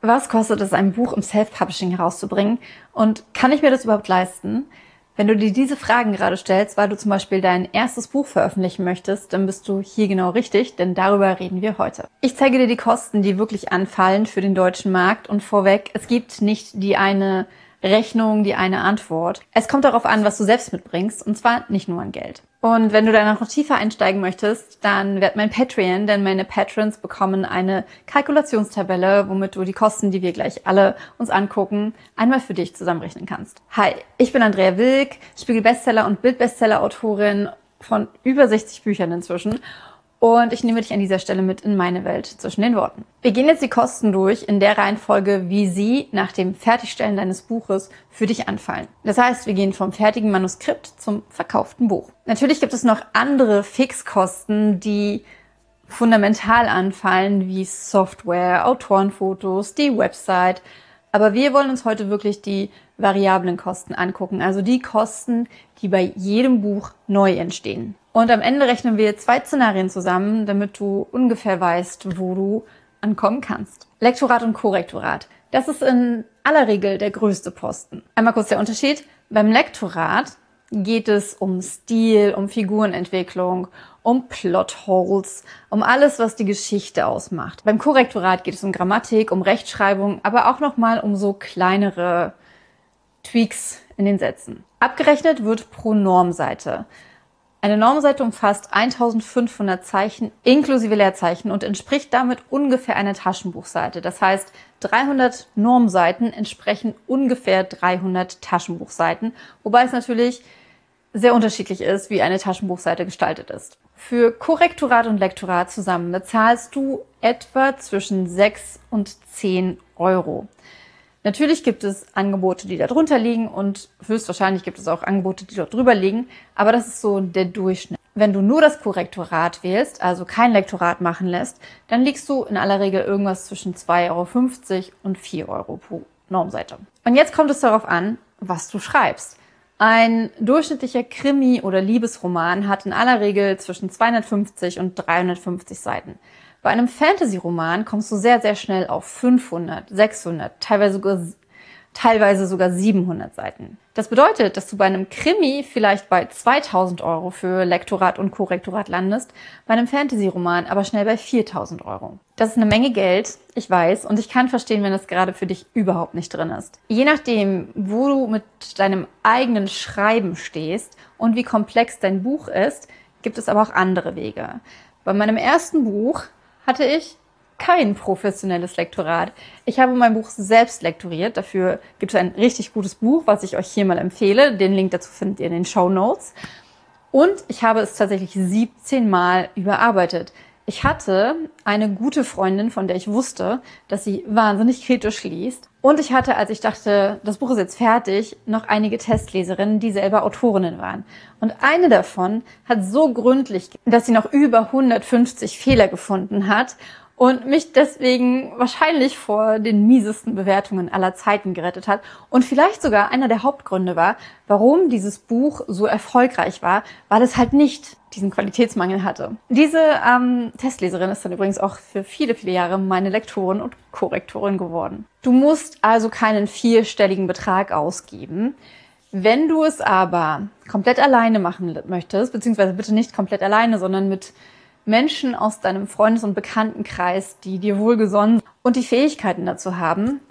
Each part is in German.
Was kostet es, ein Buch im Self-Publishing herauszubringen? Und kann ich mir das überhaupt leisten? Wenn du dir diese Fragen gerade stellst, weil du zum Beispiel dein erstes Buch veröffentlichen möchtest, dann bist du hier genau richtig, denn darüber reden wir heute. Ich zeige dir die Kosten, die wirklich anfallen für den deutschen Markt, und vorweg, es gibt nicht die eine Rechnung, die eine Antwort. Es kommt darauf an, was du selbst mitbringst, und zwar nicht nur an Geld. Und wenn du da noch tiefer einsteigen möchtest, dann werd mein Patreon, denn meine Patrons bekommen eine Kalkulationstabelle, womit du die Kosten, die wir gleich alle uns angucken, einmal für dich zusammenrechnen kannst. Hi, ich bin Andrea Wilk, Spiegel-Bestseller und Bild-Bestseller-Autorin von über 60 Büchern inzwischen. Und ich nehme dich an dieser Stelle mit in meine Welt zwischen den Worten. Wir gehen jetzt die Kosten durch in der Reihenfolge, wie sie nach dem Fertigstellen deines Buches für dich anfallen. Das heißt, wir gehen vom fertigen Manuskript zum verkauften Buch. Natürlich gibt es noch andere Fixkosten, die fundamental anfallen, wie Software, Autorenfotos, die Website. Aber wir wollen uns heute wirklich die variablen Kosten angucken, also die Kosten, die bei jedem Buch neu entstehen. Und am Ende rechnen wir 2 Szenarien zusammen, damit du ungefähr weißt, wo du ankommen kannst. Lektorat und Korrektorat. Das ist in aller Regel der größte Posten. Einmal kurz der Unterschied. Beim Lektorat geht es um Stil, um Figurenentwicklung, um Plotholes, um alles, was die Geschichte ausmacht. Beim Korrektorat geht es um Grammatik, um Rechtschreibung, aber auch nochmal um so kleinere Tweaks in den Sätzen. Abgerechnet wird pro Normseite. Eine Normseite umfasst 1500 Zeichen inklusive Leerzeichen und entspricht damit ungefähr einer Taschenbuchseite. Das heißt, 300 Normseiten entsprechen ungefähr 300 Taschenbuchseiten, wobei es natürlich sehr unterschiedlich ist, wie eine Taschenbuchseite gestaltet ist. Für Korrektorat und Lektorat zusammen bezahlst du etwa zwischen 6 und 10 Euro. Natürlich gibt es Angebote, die da drunter liegen, und höchstwahrscheinlich gibt es auch Angebote, die dort drüber liegen, aber das ist so der Durchschnitt. Wenn du nur das Korrektorat wählst, also kein Lektorat machen lässt, dann liegst du in aller Regel irgendwas zwischen 2,50 Euro und 4 Euro pro Normseite. Und jetzt kommt es darauf an, was du schreibst. Ein durchschnittlicher Krimi- oder Liebesroman hat in aller Regel zwischen 250 und 350 Seiten. Bei einem Fantasy-Roman kommst du sehr, sehr schnell auf 500, 600, teilweise sogar 700 Seiten. Das bedeutet, dass du bei einem Krimi vielleicht bei 2000 Euro für Lektorat und Korrektorat landest, bei einem Fantasy-Roman aber schnell bei 4000 Euro. Das ist eine Menge Geld, ich weiß, und ich kann verstehen, wenn das gerade für dich überhaupt nicht drin ist. Je nachdem, wo du mit deinem eigenen Schreiben stehst und wie komplex dein Buch ist, gibt es aber auch andere Wege. Bei meinem ersten Buch hatte ich kein professionelles Lektorat. Ich habe mein Buch selbst lektoriert. Dafür gibt es ein richtig gutes Buch, was ich euch hier mal empfehle. Den Link dazu findet ihr in den Shownotes. Und ich habe es tatsächlich 17 Mal überarbeitet. Ich hatte eine gute Freundin, von der ich wusste, dass sie wahnsinnig kritisch liest. Und ich hatte, als ich dachte, das Buch ist jetzt fertig, noch einige Testleserinnen, die selber Autorinnen waren. Und eine davon hat so gründlich, dass sie noch über 150 Fehler gefunden hat und mich deswegen wahrscheinlich vor den miesesten Bewertungen aller Zeiten gerettet hat und vielleicht sogar einer der Hauptgründe war, warum dieses Buch so erfolgreich war, weil es halt nicht diesen Qualitätsmangel hatte. Diese Testleserin ist dann übrigens auch für viele, viele Jahre meine Lektorin und Korrektorin geworden. Du musst also keinen 4-stelligen Betrag ausgeben. Wenn du es aber komplett alleine machen möchtest, beziehungsweise bitte nicht komplett alleine, sondern mit Menschen aus deinem Freundes- und Bekanntenkreis, die dir wohlgesonnen sind und die Fähigkeiten dazu haben,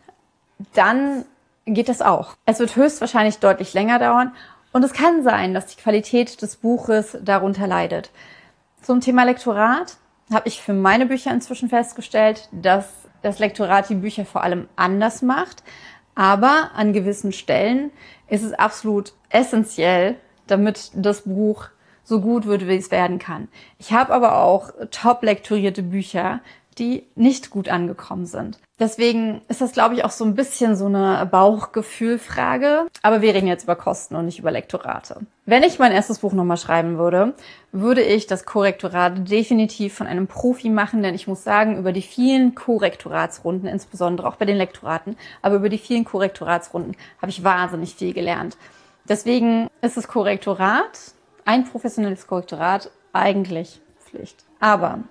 dann geht das auch. Es wird höchstwahrscheinlich deutlich länger dauern und es kann sein, dass die Qualität des Buches darunter leidet. Zum Thema Lektorat habe ich für meine Bücher inzwischen festgestellt, dass das Lektorat die Bücher vor allem anders macht, aber an gewissen Stellen ist es absolut essentiell, damit das Buch so gut wird, wie es werden kann. Ich habe aber auch top lektorierte Bücher, die nicht gut angekommen sind. Deswegen ist das, glaube ich, auch so ein bisschen so eine Bauchgefühlfrage. Aber wir reden jetzt über Kosten und nicht über Lektorate. Wenn ich mein erstes Buch nochmal schreiben würde, würde ich das Korrektorat definitiv von einem Profi machen, denn ich muss sagen, über die vielen Korrektoratsrunden, insbesondere auch bei den Lektoraten, aber über die vielen Korrektoratsrunden habe ich wahnsinnig viel gelernt. Deswegen ist das Korrektorat, ein professionelles Korrektorat, eigentlich Pflicht. Aber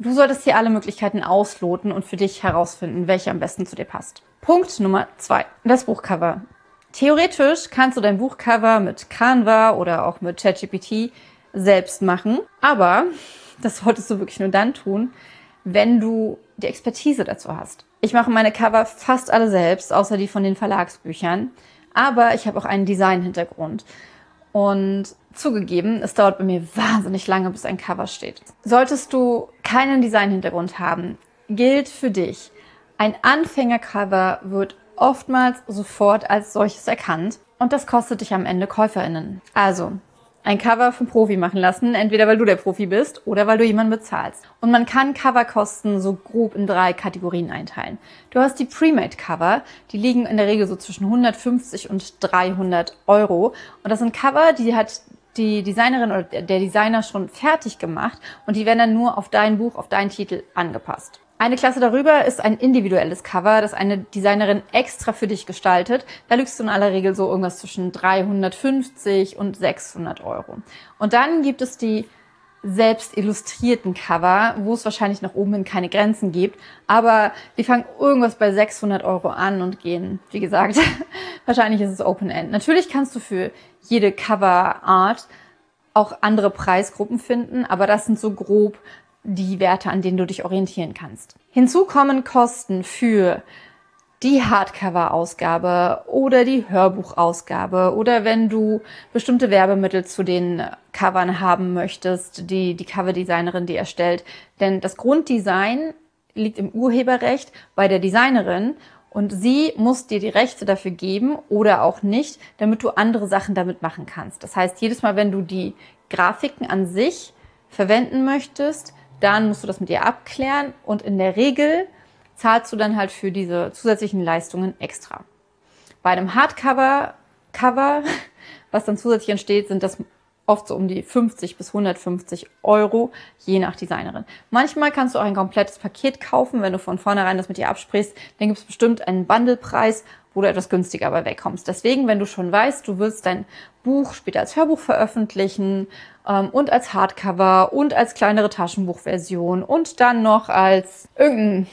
Du solltest hier alle Möglichkeiten ausloten und für dich herausfinden, welche am besten zu dir passt. Punkt Nummer 2. Das Buchcover. Theoretisch kannst du dein Buchcover mit Canva oder auch mit ChatGPT selbst machen, aber das solltest du wirklich nur dann tun, wenn du die Expertise dazu hast. Ich mache meine Cover fast alle selbst, außer die von den Verlagsbüchern, aber ich habe auch einen Design-Hintergrund. Und zugegeben, es dauert bei mir wahnsinnig lange, bis ein Cover steht. Solltest du keinen Design-Hintergrund haben, gilt für dich, ein Anfängercover wird oftmals sofort als solches erkannt und das kostet dich am Ende KäuferInnen. Also, ein Cover vom Profi machen lassen, entweder weil du der Profi bist oder weil du jemanden bezahlst. Und man kann Coverkosten so grob in 3 Kategorien einteilen. Du hast die Pre-Made-Cover, die liegen in der Regel so zwischen 150 und 300 Euro. Und das sind Cover, die hat die Designerin oder der Designer schon fertig gemacht und die werden dann nur auf dein Buch, auf deinen Titel angepasst. Eine Klasse darüber ist ein individuelles Cover, das eine Designerin extra für dich gestaltet. Da liegst du in aller Regel so irgendwas zwischen 350 und 600 Euro. Und dann gibt es die selbst illustrierten Cover, wo es wahrscheinlich nach oben hin keine Grenzen gibt. Aber die fangen irgendwas bei 600 Euro an und gehen, wie gesagt, wahrscheinlich ist es Open-End. Natürlich kannst du für jede Cover-Art auch andere Preisgruppen finden, aber das sind so grob die Werte, an denen du dich orientieren kannst. Hinzu kommen Kosten für die Hardcover-Ausgabe oder die Hörbuchausgabe oder wenn du bestimmte Werbemittel zu den Covern haben möchtest, die Coverdesignerin dir erstellt. Denn das Grunddesign liegt im Urheberrecht bei der Designerin und sie muss dir die Rechte dafür geben oder auch nicht, damit du andere Sachen damit machen kannst. Das heißt, jedes Mal, wenn du die Grafiken an sich verwenden möchtest, dann musst du das mit ihr abklären und in der Regel zahlst du dann halt für diese zusätzlichen Leistungen extra. Bei einem Hardcover-Cover, was dann zusätzlich entsteht, sind das oft so um die 50 bis 150 Euro, je nach Designerin. Manchmal kannst du auch ein komplettes Paket kaufen, wenn du von vornherein das mit ihr absprichst, dann gibt es bestimmt einen Bundlepreis, wo du etwas günstiger bei wegkommst. Deswegen, wenn du schon weißt, du willst dein Buch später als Hörbuch veröffentlichen und als Hardcover und als kleinere Taschenbuchversion und dann noch als irgendein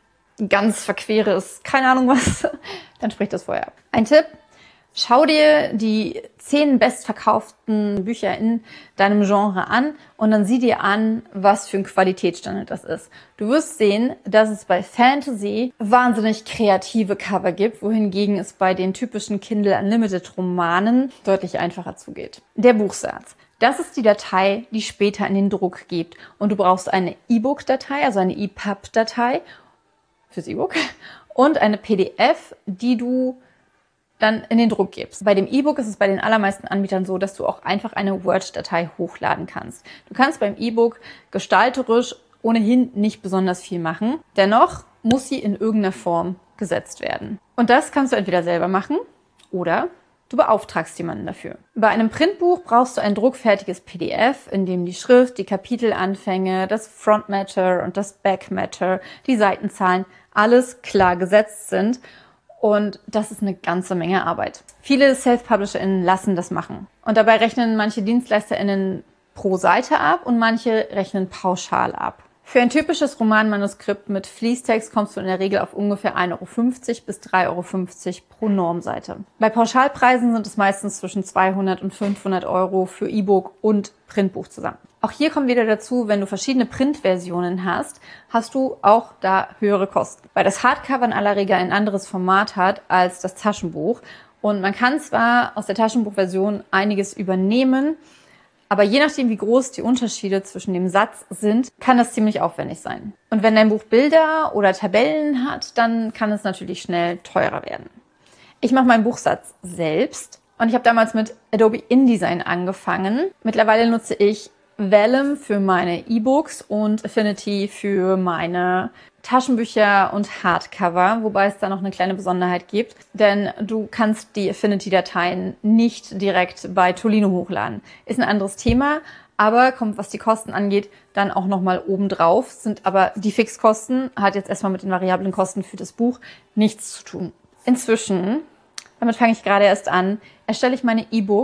ganz verqueres, keine Ahnung was, dann sprich das vorher ab. Ein Tipp: Schau dir die 10 bestverkauften Bücher in deinem Genre an und dann sieh dir an, was für ein Qualitätsstandard das ist. Du wirst sehen, dass es bei Fantasy wahnsinnig kreative Cover gibt, wohingegen es bei den typischen Kindle Unlimited Romanen deutlich einfacher zugeht. Der Buchsatz. Das ist die Datei, die später in den Druck geht. Und du brauchst eine E-Book-Datei, also eine EPUB-Datei fürs E-Book und eine PDF, die du dann in den Druck gibst. Bei dem E-Book ist es bei den allermeisten Anbietern so, dass du auch einfach eine Word-Datei hochladen kannst. Du kannst beim E-Book gestalterisch ohnehin nicht besonders viel machen. Dennoch muss sie in irgendeiner Form gesetzt werden. Und das kannst du entweder selber machen oder du beauftragst jemanden dafür. Bei einem Printbuch brauchst du ein druckfertiges PDF, in dem die Schrift, die Kapitelanfänge, das Front Matter und das Back Matter, die Seitenzahlen, alles klar gesetzt sind. Und das ist eine ganze Menge Arbeit. Viele Self-PublisherInnen lassen das machen. Und dabei rechnen manche DienstleisterInnen pro Seite ab und manche rechnen pauschal ab. Für ein typisches Romanmanuskript mit Fließtext kommst du in der Regel auf ungefähr 1,50 Euro bis 3,50 Euro pro Normseite. Bei Pauschalpreisen sind es meistens zwischen 200 und 500 Euro für E-Book und Printbuch zusammen. Auch hier kommt wieder dazu, wenn du verschiedene Printversionen hast, hast du auch da höhere Kosten. Weil das Hardcover in aller Regel ein anderes Format hat als das Taschenbuch. Und man kann zwar aus der Taschenbuchversion einiges übernehmen, aber je nachdem, wie groß die Unterschiede zwischen dem Satz sind, kann das ziemlich aufwendig sein. Und wenn dein Buch Bilder oder Tabellen hat, dann kann es natürlich schnell teurer werden. Ich mache meinen Buchsatz selbst und ich habe damals mit Adobe InDesign angefangen. Mittlerweile nutze ich Vellum für meine E-Books und Affinity für meine Taschenbücher und Hardcover, wobei es da noch eine kleine Besonderheit gibt, denn du kannst die Affinity-Dateien nicht direkt bei Tolino hochladen. Ist ein anderes Thema, aber kommt, was die Kosten angeht, dann auch nochmal obendrauf, sind aber die Fixkosten, hat jetzt erstmal mit den variablen Kosten für das Buch nichts zu tun. Inzwischen, damit fange ich gerade erst an, erstelle ich meine E-Books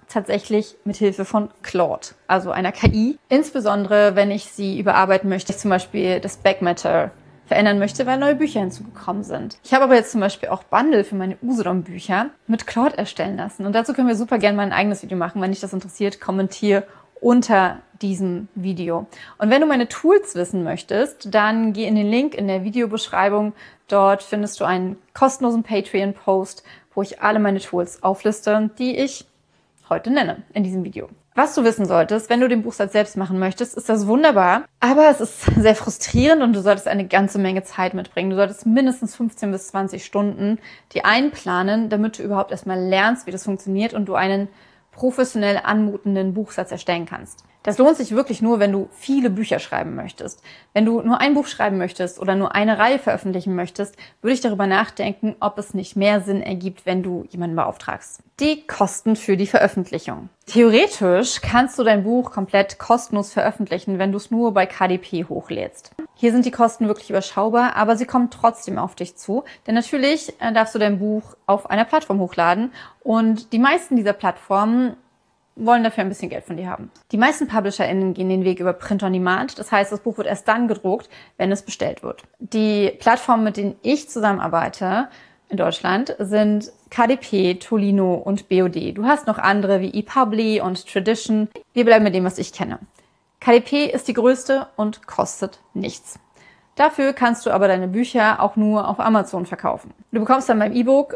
tatsächlich mit Hilfe von Claude, also einer KI. Insbesondere, wenn ich sie überarbeiten möchte, zum Beispiel das Backmatter verändern möchte, weil neue Bücher hinzugekommen sind. Ich habe aber jetzt zum Beispiel auch Bundle für meine Usedom-Bücher mit Claude erstellen lassen. Und dazu können wir super gerne mal ein eigenes Video machen. Wenn dich das interessiert, kommentiere unter diesem Video. Und wenn du meine Tools wissen möchtest, dann geh in den Link in der Videobeschreibung. Dort findest du einen kostenlosen Patreon-Post, wo ich alle meine Tools aufliste, die ich heute nenne in diesem Video. Was du wissen solltest, wenn du den Buchsatz selbst machen möchtest, ist das wunderbar, aber es ist sehr frustrierend und du solltest eine ganze Menge Zeit mitbringen. Du solltest mindestens 15 bis 20 Stunden die einplanen, damit du überhaupt erstmal lernst, wie das funktioniert und du einen professionell anmutenden Buchsatz erstellen kannst. Das lohnt sich wirklich nur, wenn du viele Bücher schreiben möchtest. Wenn du nur ein Buch schreiben möchtest oder nur eine Reihe veröffentlichen möchtest, würde ich darüber nachdenken, ob es nicht mehr Sinn ergibt, wenn du jemanden beauftragst. Die Kosten für die Veröffentlichung. Theoretisch kannst du dein Buch komplett kostenlos veröffentlichen, wenn du es nur bei KDP hochlädst. Hier sind die Kosten wirklich überschaubar, aber sie kommen trotzdem auf dich zu. Denn natürlich darfst du dein Buch auf einer Plattform hochladen und die meisten dieser Plattformen wollen dafür ein bisschen Geld von dir haben. Die meisten PublisherInnen gehen den Weg über Print on Demand. Das heißt, das Buch wird erst dann gedruckt, wenn es bestellt wird. Die Plattformen, mit denen ich zusammenarbeite in Deutschland, sind KDP, Tolino und BOD. Du hast noch andere wie ePubli und Tradition. Wir bleiben mit dem, was ich kenne. KDP ist die größte und kostet nichts. Dafür kannst du aber deine Bücher auch nur auf Amazon verkaufen. Du bekommst dann beim E-Book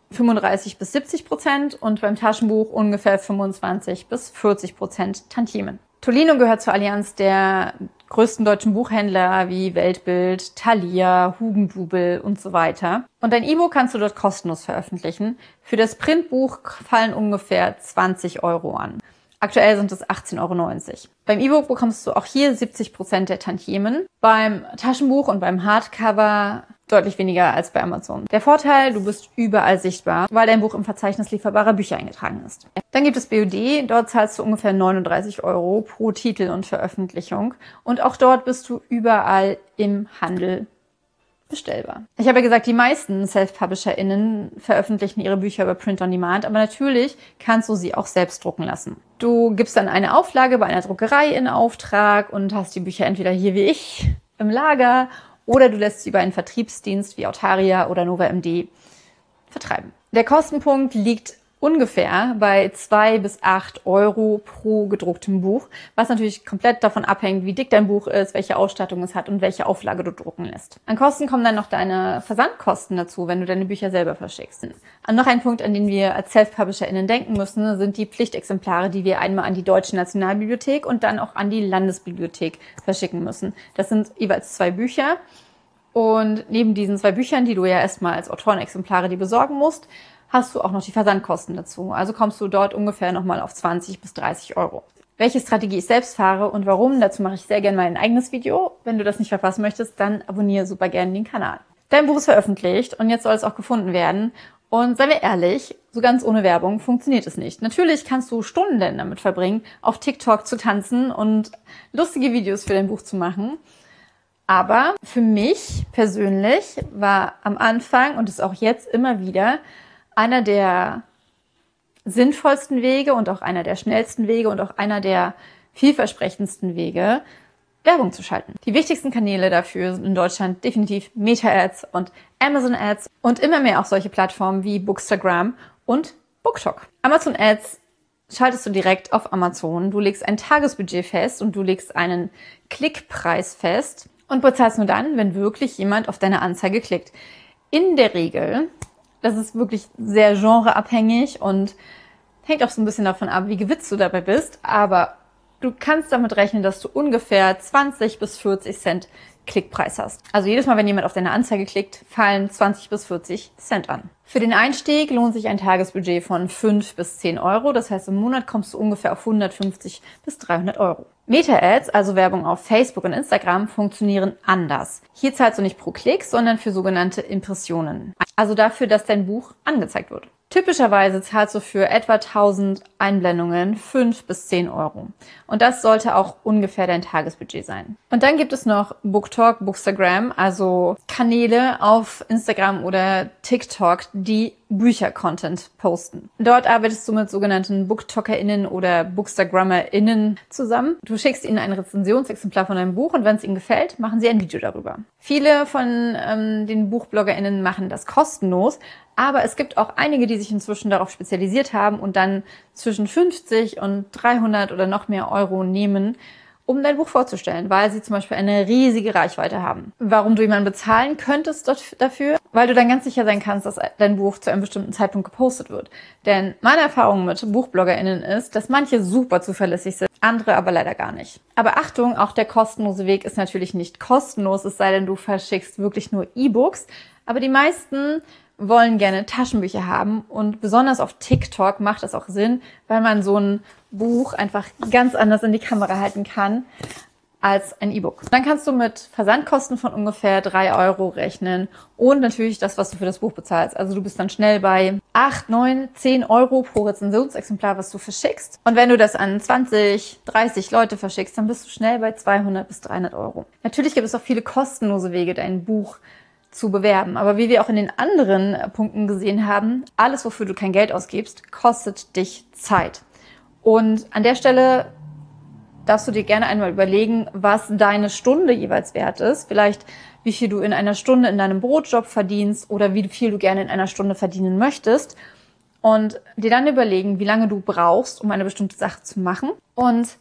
35 bis 70% und beim Taschenbuch ungefähr 25 bis 40% Tantiemen. Tolino gehört zur Allianz der größten deutschen Buchhändler wie Weltbild, Thalia, Hugendubel und so weiter. Und dein E-Book kannst du dort kostenlos veröffentlichen. Für das Printbuch fallen ungefähr 20 € an. Aktuell sind es 18,90 €. Beim E-Book bekommst du auch hier 70% der Tantiemen. Beim Taschenbuch und beim Hardcover deutlich weniger als bei Amazon. Der Vorteil, du bist überall sichtbar, weil dein Buch im Verzeichnis lieferbarer Bücher eingetragen ist. Dann gibt es BOD, dort zahlst du ungefähr 39 € pro Titel und Veröffentlichung. Und auch dort bist du überall im Handel bestellbar. Ich habe ja gesagt, die meisten Self-PublisherInnen veröffentlichen ihre Bücher über Print on Demand, aber natürlich kannst du sie auch selbst drucken lassen. Du gibst dann eine Auflage bei einer Druckerei in Auftrag und hast die Bücher entweder hier wie ich im Lager oder du lässt sie über einen Vertriebsdienst wie Autaria oder NovaMD vertreiben. Der Kostenpunkt liegt ungefähr bei 2 bis 8 € pro gedrucktem Buch, was natürlich komplett davon abhängt, wie dick dein Buch ist, welche Ausstattung es hat und welche Auflage du drucken lässt. An Kosten kommen dann noch deine Versandkosten dazu, wenn du deine Bücher selber verschickst. Und noch ein Punkt, an den wir als Self-PublisherInnen denken müssen, sind die Pflichtexemplare, die wir einmal an die Deutsche Nationalbibliothek und dann auch an die Landesbibliothek verschicken müssen. Das sind jeweils 2 Bücher. Und neben diesen 2 Büchern, die du ja erstmal als Autorenexemplare dir besorgen musst, hast du auch noch die Versandkosten dazu. Also kommst du dort ungefähr nochmal auf 20 bis 30 €. Welche Strategie ich selbst fahre und warum, dazu mache ich sehr gerne mal ein eigenes Video. Wenn du das nicht verpassen möchtest, dann abonniere super gerne den Kanal. Dein Buch ist veröffentlicht und jetzt soll es auch gefunden werden. Und seien wir ehrlich, so ganz ohne Werbung funktioniert es nicht. Natürlich kannst du Stunden damit verbringen, auf TikTok zu tanzen und lustige Videos für dein Buch zu machen. Aber für mich persönlich war am Anfang und ist auch jetzt immer wieder einer der sinnvollsten Wege und auch einer der schnellsten Wege und auch einer der vielversprechendsten Wege, Werbung zu schalten. Die wichtigsten Kanäle dafür sind in Deutschland definitiv Meta-Ads und Amazon-Ads und immer mehr auch solche Plattformen wie Bookstagram und BookTok. Amazon-Ads schaltest du direkt auf Amazon. Du legst ein Tagesbudget fest und du legst einen Klickpreis fest und bezahlst nur dann, wenn wirklich jemand auf deine Anzeige klickt. In der Regel, das ist wirklich sehr genreabhängig und hängt auch so ein bisschen davon ab, wie gewitzt du dabei bist, aber du kannst damit rechnen, dass du ungefähr 20 bis 40 Cent Klickpreis hast. Also jedes Mal, wenn jemand auf deine Anzeige klickt, fallen 20 bis 40 Cent an. Für den Einstieg lohnt sich ein Tagesbudget von 5 bis 10 €. Das heißt, im Monat kommst du ungefähr auf 150 bis 300 €. Meta-Ads, also Werbung auf Facebook und Instagram, funktionieren anders. Hier zahlst du nicht pro Klick, sondern für sogenannte Impressionen. Also dafür, dass dein Buch angezeigt wird. Typischerweise zahlst du für etwa 1000 Einblendungen 5 bis 10 €. Und das sollte auch ungefähr dein Tagesbudget sein. Und dann gibt es noch BookTok, Bookstagram, also Kanäle auf Instagram oder TikTok, die Bücher-Content posten. Dort arbeitest du mit sogenannten BookTokerInnen oder BookstagrammerInnen zusammen. Du schickst ihnen ein Rezensionsexemplar von deinem Buch und wenn es ihnen gefällt, machen sie ein Video darüber. Viele von den BuchbloggerInnen machen das kostenlos, aber es gibt auch einige, die sich inzwischen darauf spezialisiert haben und dann zwischen 50 und 300 oder noch mehr Euro nehmen, um dein Buch vorzustellen, weil sie zum Beispiel eine riesige Reichweite haben. Warum du jemanden bezahlen könntest dafür? Weil du dann ganz sicher sein kannst, dass dein Buch zu einem bestimmten Zeitpunkt gepostet wird. Denn meine Erfahrung mit BuchbloggerInnen ist, dass manche super zuverlässig sind, andere aber leider gar nicht. Aber Achtung, auch der kostenlose Weg ist natürlich nicht kostenlos, es sei denn, du verschickst wirklich nur E-Books. Aber die meisten wollen gerne Taschenbücher haben und besonders auf TikTok macht das auch Sinn, weil man so ein Buch einfach ganz anders in die Kamera halten kann als ein E-Book. Dann kannst du mit Versandkosten von ungefähr 3 Euro rechnen und natürlich das, was du für das Buch bezahlst. Also du bist dann schnell bei 8, 9, 10 Euro pro Rezensionsexemplar, was du verschickst. Und wenn du das an 20, 30 Leute verschickst, dann bist du schnell bei 200 bis 300 Euro. Natürlich gibt es auch viele kostenlose Wege, dein Buch zu bewerben. Aber wie wir auch in den anderen Punkten gesehen haben, alles, wofür du kein Geld ausgibst, kostet dich Zeit. Und an der Stelle darfst du dir gerne einmal überlegen, was deine Stunde jeweils wert ist. Vielleicht, wie viel du in einer Stunde in deinem Brotjob verdienst oder wie viel du gerne in einer Stunde verdienen möchtest. Und dir dann überlegen, wie lange du brauchst, um eine bestimmte Sache zu machen. Und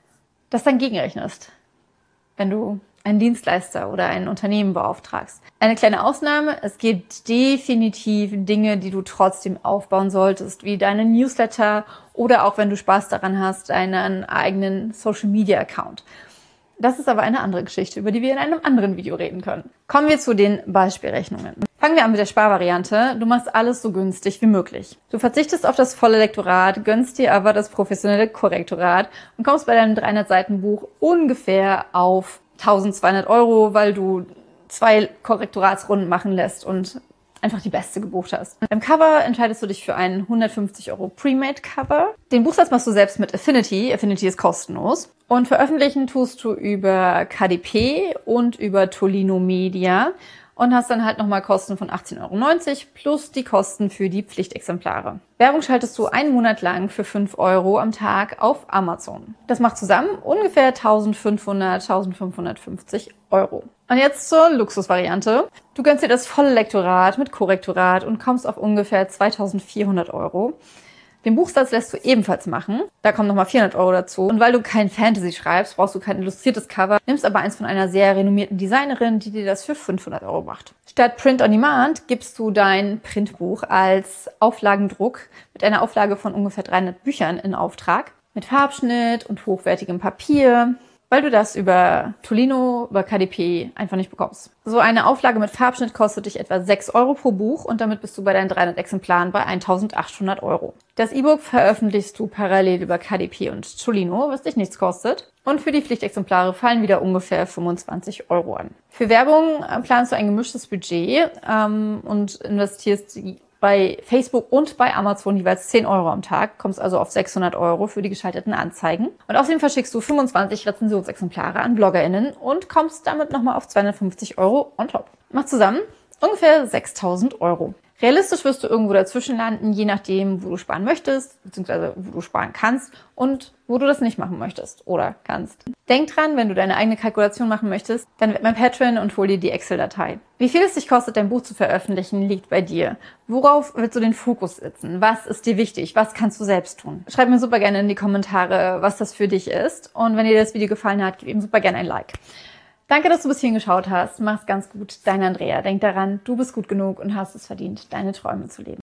das dann gegenrechnest, wenn du einen Dienstleister oder ein Unternehmen beauftragst. Eine kleine Ausnahme, es gibt definitiv Dinge, die du trotzdem aufbauen solltest, wie deine Newsletter oder auch, wenn du Spaß daran hast, einen eigenen Social-Media-Account. Das ist aber eine andere Geschichte, über die wir in einem anderen Video reden können. Kommen wir zu den Beispielrechnungen. Fangen wir an mit der Sparvariante. Du machst alles so günstig wie möglich. Du verzichtest auf das volle Lektorat, gönnst dir aber das professionelle Korrektorat und kommst bei deinem 300-Seiten-Buch ungefähr auf 1200 Euro, weil du 2 Korrektoratsrunden machen lässt und einfach die beste gebucht hast. Beim Cover entscheidest du dich für einen 150 Euro Pre-Made-Cover. Den Buchsatz machst du selbst mit Affinity. Affinity ist kostenlos. Und veröffentlichen tust du über KDP und über Tolino Media und hast dann halt nochmal Kosten von 18,90 Euro plus die Kosten für die Pflichtexemplare. Werbung schaltest du einen Monat lang für 5 Euro am Tag auf Amazon. Das macht zusammen ungefähr 1500, 1550 Euro. Und jetzt zur Luxusvariante. Du gönnst dir das volle Lektorat mit Korrektorat und kommst auf ungefähr 2400 Euro. Den Buchsatz lässt du ebenfalls machen. Da kommen nochmal 400 Euro dazu. Und weil du kein Fantasy schreibst, brauchst du kein illustriertes Cover, nimmst aber eins von einer sehr renommierten Designerin, die dir das für 500 Euro macht. Statt Print on Demand gibst du dein Printbuch als Auflagendruck mit einer Auflage von ungefähr 300 Büchern in Auftrag. Mit Farbschnitt und hochwertigem Papier, weil du das über Tolino, über KDP einfach nicht bekommst. So eine Auflage mit Farbschnitt kostet dich etwa 6 Euro pro Buch und damit bist du bei deinen 300 Exemplaren bei 1800 Euro. Das E-Book veröffentlichst du parallel über KDP und Tolino, was dich nichts kostet. Und für die Pflichtexemplare fallen wieder ungefähr 25 Euro an. Für Werbung planst du ein gemischtes Budget und investierst bei Facebook und bei Amazon jeweils 10 Euro am Tag, kommst also auf 600 Euro für die geschalteten Anzeigen. Und außerdem verschickst du 25 Rezensionsexemplare an BloggerInnen und kommst damit nochmal auf 250 Euro on top. Macht zusammen ungefähr 6.000 Euro. Realistisch wirst du irgendwo dazwischen landen, je nachdem, wo du sparen möchtest, beziehungsweise wo du sparen kannst und wo du das nicht machen möchtest oder kannst. Denk dran, wenn du deine eigene Kalkulation machen möchtest, dann werd mein Patreon und hol dir die Excel-Datei. Wie viel es dich kostet, dein Buch zu veröffentlichen, liegt bei dir. Worauf willst du den Fokus setzen? Was ist dir wichtig? Was kannst du selbst tun? Schreib mir super gerne in die Kommentare, was das für dich ist. Und wenn dir das Video gefallen hat, gib ihm super gerne ein Like. Danke, dass du bis hierhin geschaut hast. Mach's ganz gut. Deine Andrea. Denk daran, du bist gut genug und hast es verdient, deine Träume zu leben.